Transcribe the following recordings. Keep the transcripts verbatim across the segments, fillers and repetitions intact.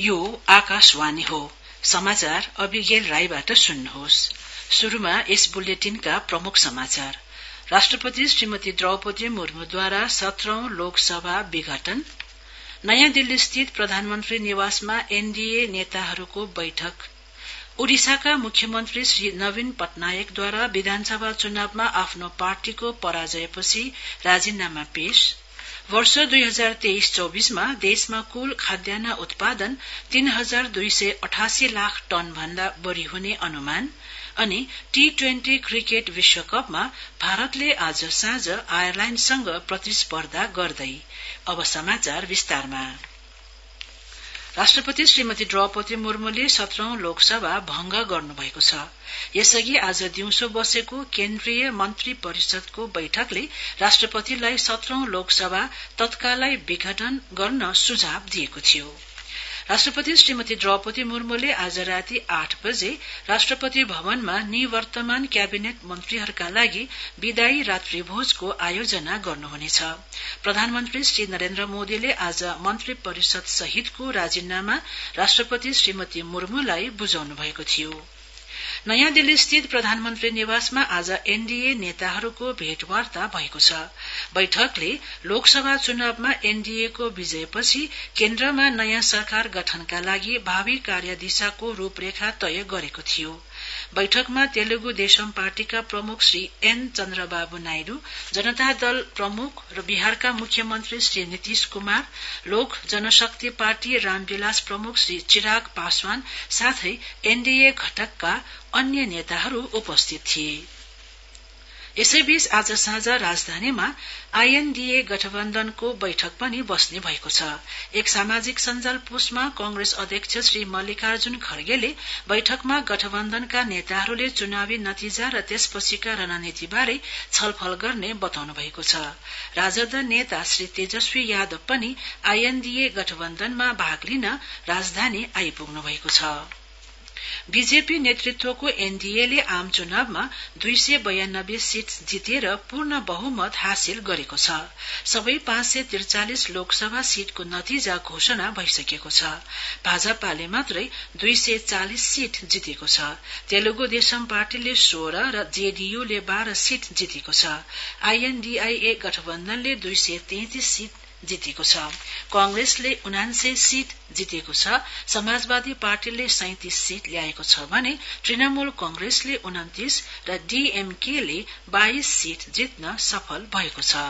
यो आकाशवाणी हो। समाचार अभिगेल राईबाट सुन्नुहोस्। शुरूमा यस बुलेटिनका प्रमुख समाचार। राष्ट्रपति श्रीमती द्रौपदी मुर्मुद्वारा सत्रौं लोकसभा विघटन, नयाँ दिल्ली स्थित प्रधानमन्त्री निवासमा एनडीए नेताहरूको बैठक, ओडिसाका मुख्यमन्त्री श्री नवीन पटनायकद्वारा विधानसभा चुनावमा आफ्नो पार्टीको पराजयपछि राजीनामा पेश, वर्ष दुई हजार तेइस चौविसमा देशमा कुल खाद्यान्न उत्पादन तीन हजार दुई सय अठासी लाख टन भन्दा बढ़ी हुने अनुमान अनि टी ट्वेन्टी क्रिकेट विश्वकपमा भारतले आज साँझ आयरल्याण्डसँग प्रतिस्पर्धा गर्दै। अब समाचार विस्तारमा। राष्ट्रपति श्रीमती द्रौपदी मुर्मुले सत्रौं लोकसभा भंग गर्नुभएको छ। यसअघि आज दिउँसो बसेको केन्द्रीय मन्त्री परिषदको बैठकले राष्ट्रपतिलाई सत्रौं लोकसभा तत्कालै विघटन गर्न सुझाव दिएको थियो। राष्ट्रपति श्रीमती द्रौपदी मुर्मुले आज राती आठ बजे राष्ट्रपति भवनमा निवर्तमान क्याबिनेट मन्त्रीहरूका लागि विदायी रात्रि भोजको आयोजना गर्नुहुनेछ। प्रधानमन्त्री श्री नरेन्द्र मोदीले आज मन्त्री परिषद सहितको राजीनामा राष्ट्रपति श्रीमती मुर्मुलाई बुझाउनु भएको थियो। नयाँ दिल्ली स्थित प्रधानमन्त्री निवासमा आज एनडीए नेताहरूको भेटवार्ता भएको छ। बैठकले लोकसभा चुनावमा एनडीए को विजयपछि केन्द्रमा नयाँ सरकार गठनका लागि भावी कार्यदिशाको रूपरेखा तय गरेको थियो। बैठकमा तेलुगु देशम पार्टीका प्रमुख श्री एन चन्द्रबाबु नायडू, जनता दल प्रमुख र बिहारका मुख्यमन्त्री श्री नीतीश कुमार, लोक जनशक्ति पार्टी रामविलास प्रमुख श्री चिराग पासवान साथै एनडीए घटकका अन्य नेताहरू उपस्थित थिए। यसैबीच आज साँझ राजधानीमा आईएनडीए गठबन्धनको बैठक पनि बस्ने भएको छ। एक सामाजिक सञ्जाल पोस्टमा कांग्रेस अध्यक्ष श्री मल्लिकार्जुन खड्गेले बैठकमा गठबन्धनका नेताहरूले चुनावी नतिजा र त्यसपछिका रणनीतिबारे छलफल गर्ने बताउनु भएको छ। राजद नेता श्री तेजस्वी यादव पनि आईएनडीए गठबन्धनमा भाग लिन राजधानी आइपुग्नु भएको छ। बीजेपी नेतृत्वको एनडीएले आम चुनावमा दुई सय बयानब्बे सीट जितेर पूर्ण बहुमत हासिल गरेको छ। सबै पाँच सय त्रिचालिस लोकसभा सीटको नतिजा घोषणा भइसकेको छ। भाजपाले मात्रै दुई सय चालिस सीट जितेको छ। तेलुगु देशम पार्टीले सोह्र र जेडीयूले बाह्र सीट जितेको छ। आईएनडीआईए गठबन्धनले दुई सय तैंतीस सीट जितेको छ। कांग्रेसले उनान्सय सीट जितेको छ। समाजवादी पार्टीले सैंतीस सीट ल्याएको छ भने तृणमूल कांग्रेसले उन्तीस र डीएमकेले बाइस सीट जित्न सफल भएको छ।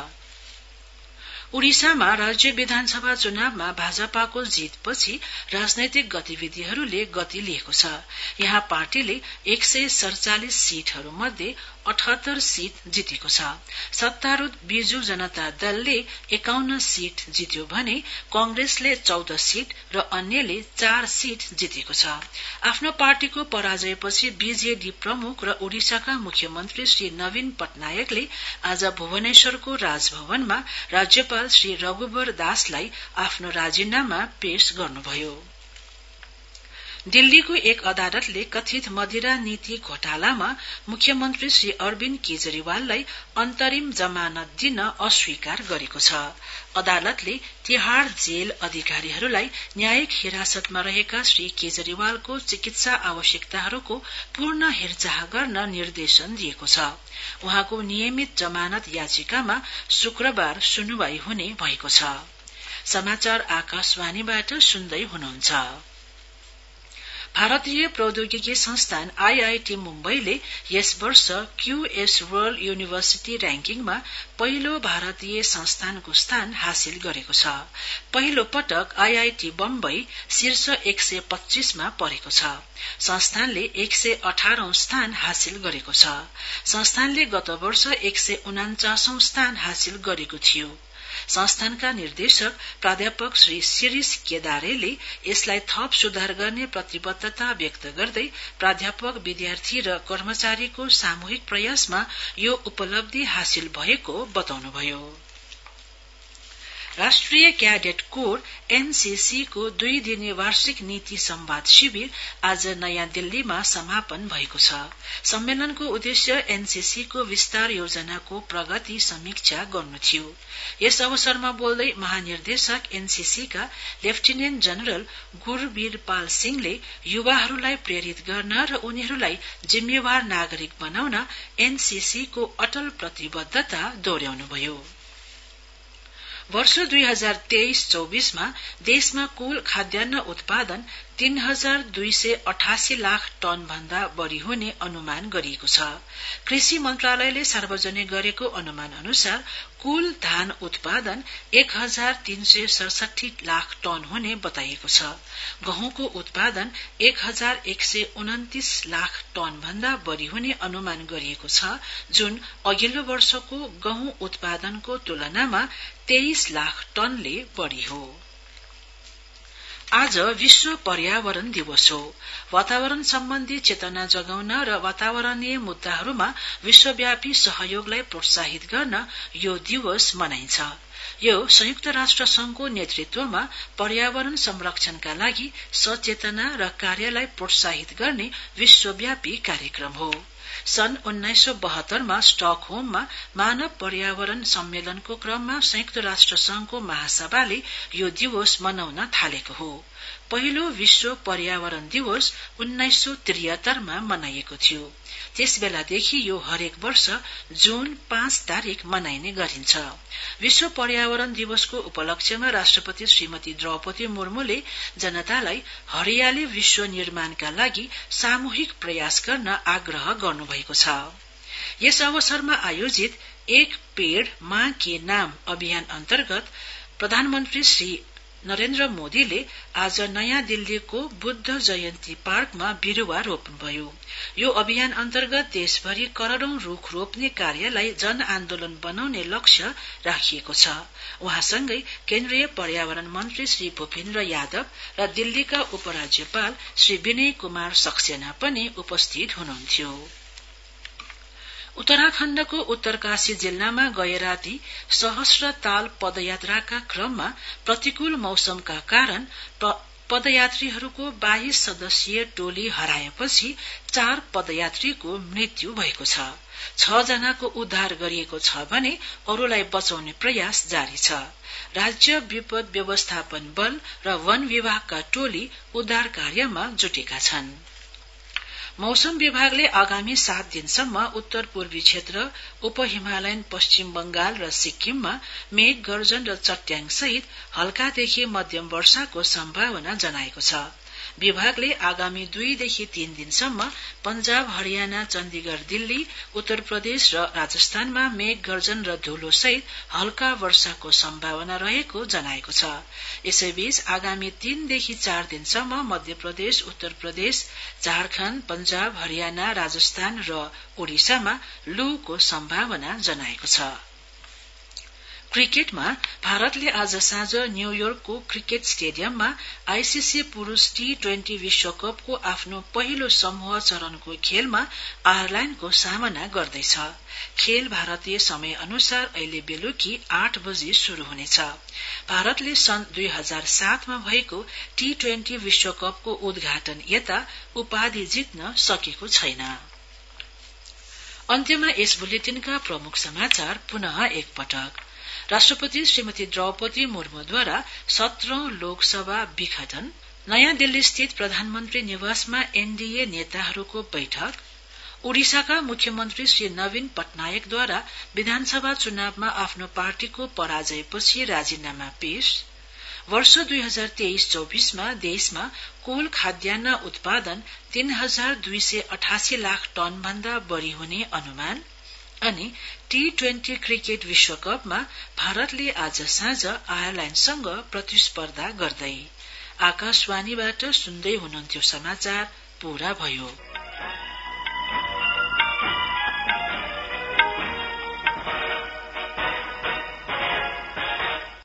ओडिसामा राज्य विधानसभा चुनावमा भाजपाको जीतपछि राजनैतिक गतिविधिहरूले गति लिएको छ। यहाँ पार्टीले एक सय सड़चालिस सीटहरू मध्ये अठहत्तर सीट जितेको छ। सत्तारूढ़ बीजू जनता दलले एकाउन्न सीट जित्यो भने कांग्रेसले चौध सीट र अन्यले चार सीट जितेको छ। आफ्नो पार्टीको पराजयपछि बीजेडी प्रमुख र ओडिसाका मुख्यमन्त्री श्री नवीन पटनायकले आज भुवनेश्वरको राजभवनमा राज्यपाल श्री रघुवर दासलाई आफ्नो राजीनामा पेश गर्नुभयो। दिल्लीको एक अदालतले कथित मदिरा नीति घोटालामा मुख्यमन्त्री श्री अरविन्द केजरीवाललाई अन्तरिम जमानत दिन अस्वीकार गरेको छ। अदालतले तिहाड़ जेल अधिकारीहरूलाई न्यायिक हिरासतमा रहेका श्री केजरीवालको चिकित्सा आवश्यकताहरूको पूर्ण हेरचाह गर्न निर्देशन दिएको छ। उहाँको नियमित जमानत याचिकामा शुक्रबार सुनवाई हुने भएको छ। समाचार आकाशवाणीबाट सुन्दै हुनुहुन्छ। भारतीय प्रौद्योगिकी संस्थान आईआईटी मुम्बईले यस वर्ष क्यूएस वर्ल्ड युनिभर्सिटी र्याङ्किङमा पहिलो भारतीय संस्थानको स्थान हासिल गरेको छ। पहिलो पटक आईआईटी बम्बई शीर्ष एक सय पच्चीसमा परेको छ। संस्थानले एक सय अठारौं स्थान हासिल गरेको छ। संस्थानले गत वर्ष एक सय उनाचासौं स्थान हासिल गरेको थियो। संस्थानका निर्देशक प्राध्यापक श्री शिरीष केदारेले यसलाई थप सुधार गर्ने प्रतिबद्धता व्यक्त गर्दै प्राध्यापक, विद्यार्थी र कर्मचारीको सामूहिक प्रयासमा यो उपलब्धि हासिल भएको बताउनुभयो। राष्ट्रिय क्याडेट कोर एनसीसी को दुई दिने वार्षिक नीति संवाद शिविर आज नयाँ दिल्लीमा समापन भएको छ। सम्मेलनको उद्देश्य एनसीसी को विस्तार योजनाको प्रगति समीक्षा गर्नु थियो। यस अवसरमा बोल्दै महानिर्देशक एनसीसी का लेफ्टिनेन्ट जनरल गुरवीर पाल सिंहले युवाहरूलाई प्रेरित गर्न र उनीहरूलाई जिम्मेवार नागरिक बनाउन एनसीसी को अटल प्रतिबद्धता दोहोर्याउनुभयो। वर्ष दुई हजार तेइस चौबीस मा देशमा कुल खाद्यान्न उत्पादन तीन हजार दुई सय अठासी लाख टन भन्दा बढ़ी हुने अनुमान गरिएको छ। कृषि मन्त्रालयले सार्वजनिक गरेको अनुमान अनुसार कुल धान उत्पादन एक हजार तीन सय सडसठी लाख टन हुने बताइएको छ। गहुँको उत्पादन एक हजार एक सय उन्तिस लाख टन भन्दा बढ़ी हुने अनुमान गरिएको छ, जुन अघिल्लो वर्षको गहुँ उत्पादनको तुलनामा तेइस लाख टनले बढ़ी हो। आज विश्व पर्यावरण दिवस हो। वातावरण सम्बन्धी चेतना जगाउन र वातावरणीय मुद्दाहरूमा विश्वव्यापी सहयोगलाई प्रोत्साहित गर्न यो दिवस मनाइन्छ। यो संयुक्त राष्ट्र संघको नेतृत्वमा पर्यावरण संरक्षणका लागि सचेतना र कार्यलाई प्रोत्साहित गर्ने विश्वव्यापी कार्यक्रम हो। सन् उन्नाइस सय बहत्तर मा स्टकहोममा मानव पर्यावरण सम्मेलनको क्रममा संयुक्त राष्ट्र संघको महासभाले यो दिवस मनाउन थालेको हो। पहिलो विश्व पर्यावरण दिवस उन्नाइस सय त्रिहत्तर मा मनाइएको थियो। त्यसबेलादेखि यो हरेक वर्ष जून पाँच तारिक मनाइने गरिन्छ। विश्व पर्यावरण दिवसको उपलक्ष्यमा राष्ट्रपति श्रीमती द्रौपदी मुर्मुले जनतालाई हरियाली विश्व निर्माणका लागि सामूहिक प्रयास गर्न आग्रह गर्नुभएको छ। यस अवसरमा आयोजित एक पेड़ माँ के नाम अभियान अन्तर्गत प्रधानमन्त्री श्री नरेन्द्र मोदीले आज नयाँ दिल्लीको बुद्ध जयन्ती पार्कमा बिरुवा रोप्नुभयो। यो अभियान अन्तर्गत देशभरि करोड़ौं रूख रोप्ने कार्यलाई जन आन्दोलन बनाउने लक्ष्य राखिएको छ। उहाँसँगै केन्द्रीय पर्यावरण मन्त्री श्री भूपेन्द्र यादव र दिल्लीका उपराज्यपाल श्री विनय कुमार सक्सेना पनि उपस्थित हुनुहुन्थ्यो। उत्तराखण्डको उत्तरकाशी जिल्लामा गए राती सहस्त्रताल पदयात्राका क्रममा प्रतिकूल मौसमका कारण पदयात्रीहरूको बाइस सदस्यीय टोली हराएपछि चार पदयात्रीको मृत्यु भएको छ। छ जनाको उद्धार गरिएको छ भने अरूलाई बचाउने प्रयास जारी छ। राज्य विपद व्यवस्थापन बल र वन विभागका टोली उद्धार कार्यमा जुटेका छन्। मौसम विभागले आगामी सात दिनसम्म उत्तर पूर्वी क्षेत्र, उप हिमालयन पश्चिम बंगाल र सिक्किममा मेघ गर्जन र चट्याङ सहित हल्कादेखि मध्यम वर्षाको सम्भावना जनाएको छ। विभागले आगामी दुईदेखि तीन दिनसम्म पंजाब, हरियाणा, चण्डीगढ़, दिल्ली, उत्तर प्रदेश र राजस्थानमा मेघ गर्जन र धुलो सहित हल्का वर्षाको सम्भावना रहेको जनाएको छ। यसैबीच आगामी तीनदेखि चार दिनसम्म मध्य प्रदेश, उत्तर प्रदेश, झारखण्ड, पंजाब, हरियाणा, राजस्थान र ओडिसामा लूको सम्भावना जनाएको छ। क्रिकेटमा भारतले आज साँझ न्यूयोर्कको क्रिकेट स्टेडियममा आईसीसी पुरूष टी ट्वेन्टी विश्वकपको आफ्नो पहिलो समूह चरणको खेलमा आयरल्याण्डको सामना गर्दैछ। खेल भारतीय समय अनुसार अहिले बेलुकी आठ बजे शुरू हुनेछ। भारतले सन् दुई हजार सातमा भएको टी ट्वेन्टी विश्वकपको उद्घाटन यता उपाधि जित्न सकेको छैन। अन्त्यमा यस बुलेटिनका प्रमुख समाचार पुनः एकपटक। राष्ट्रपति श्रीमती द्रौपदी मुर्मुद्वारा सत्रौं लोकसभा विघटन, नयाँ दिल्ली स्थित प्रधानमन्त्री निवासमा एनडीए नेताहरूको बैठक, ओडिसाका मुख्यमन्त्री श्री नवीन पटनायकद्वारा विधानसभा चुनावमा आफ्नो पार्टीको पराजयपछि राजीनामा पेश, वर्ष दुई हजार तेइस चौबीसमा देशमा कुल खाद्यान्न उत्पादन तीन हजार दुई सय अठासी लाख टन भन्दा बढ़ी हुने अनुमान, अनि टी ट्वेन्टी क्रिकेट विश्वकपमा भारतले आज साँझ आयरल्याण्डसँग प्रतिस्पर्धा गर्दै। आकाशवाणीबाट सुन्दै हुनुहुन्थ्यो समाचार पूरा भयो।